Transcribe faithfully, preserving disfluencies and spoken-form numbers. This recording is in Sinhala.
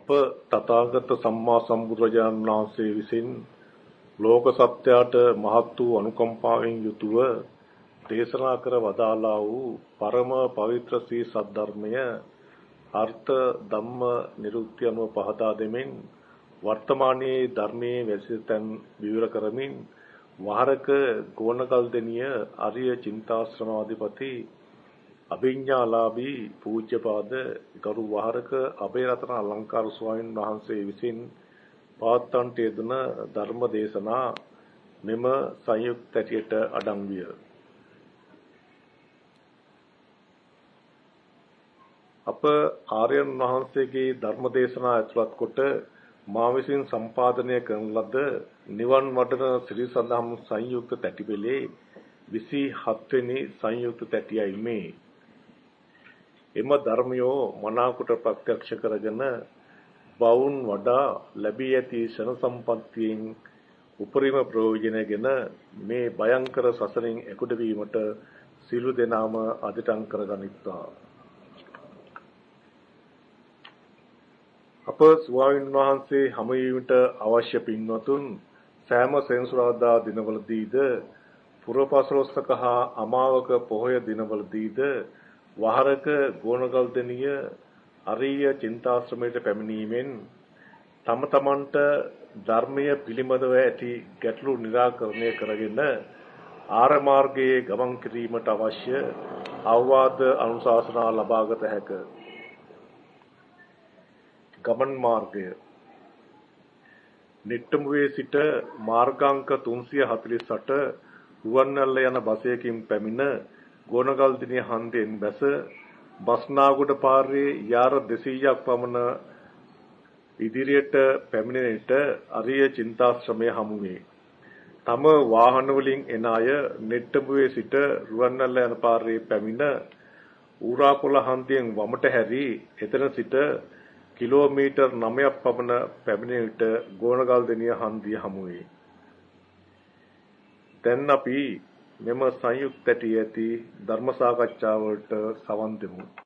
අප තථාගත සම්මා සම්බුදුරජාණන් වහන්සේ විසින් ලෝක සත්‍යයට මහත් වූ අනුකම්පාවෙන් යුතුව දේශනා කර වදාළා වූ පරම පවිත්‍ර ශ්‍රී සද්ධර්මය අර්ථ ධම්ම නිරුක්ති අනුව පහදා දෙමින් වර්තමානයේ ධර්මයේ වැසිතන් විවර කරමින් වහරක ගෝණගල්දෙනිය ආර්ය චින්තාශ්‍රමාධිපති අභිඥාලාභී පූජ්‍යපාද ගරු වහරක අබේරතන අලංකාර ස්වාමීන් වහන්සේ විසින් පවත්වන්නට යෙදුන ධර්ම දේශනා මෙම සංයුක්ත ඇටියට අඩංගු විය. අප ආර්යයන් වහන්සේගේ ධර්ම දේශනා ඇතුළත් කොට මා විසින් සම්පාදනය කරන ලද නිවන් වඩන ශ්‍රී සද්ධම් සංයුක්ත තැටිපෙළේ විසිහත් වෙනි සංයුක්ත තැටියයි මේ. එම ධර්මයෝ මනාකොට ප්‍රත්‍යක්ෂ කරගෙන බවුන් වඩා ලැබී ඇති ශන සම්පත්තියෙන් උපරිම ප්‍රයෝජනගෙන මේ භයංකර සසරින් එකුඩ වීමට සිළු දෙනාම අදිටන් කරගනිත්වා. අප ස්වාමීන් වහන්සේ හමුවීමට අවශ්‍ය පින්වතුන් සෑම සෙනසුරාදා දිනවලදීද පුරපසළොස්වක හා අමාවක පොහොය දිනවලදීද වහරක ගෝණගල්දෙනිය අරිය චින්තාශ්‍රමයට පැමිණීමෙන් තම තමන්ට ධර්මීය පිළිමදව ඇති ගැටලු निराකරණය කරගෙන ආර්ය මාර්ගයේ ගමන් කිරීමට අවශ්‍ය අවවාද අනුශාසනා ලබාගත හැකිය. ගමන් මාර්ගය නිට්ටඹුවේ සිට මාර්ගාංක තුන්සිය හතළිස් අට රුවන්වැල්ල යන බසයකින් පැමිණ ගෝණගල්දිනිය හන්දියෙන් බැස බස්නාගොඩ පාරේ යාර දෙසීයක් පමණ ඉදිරියට පැමිණෙන විට අරිය චින්තාශ්‍රමය හමු වේ. තම වාහන වලින් එන අය නිට්ටඹුවේ සිට රුවන්වැල්ල යන පාරේ පැමිණ ඌරාපොළ හන්දියෙන් වමට හැරී එතන සිට කිලෝමීටර් නවයක් පමණ පැමිණෙන විට ගෝණගල්දෙනිය හන්දිය හමු වේ. දැන් අපි මෙම සංයුක්ත ඇටි ඇති ධර්ම සාකච්ඡාවලට සවන් දෙමු.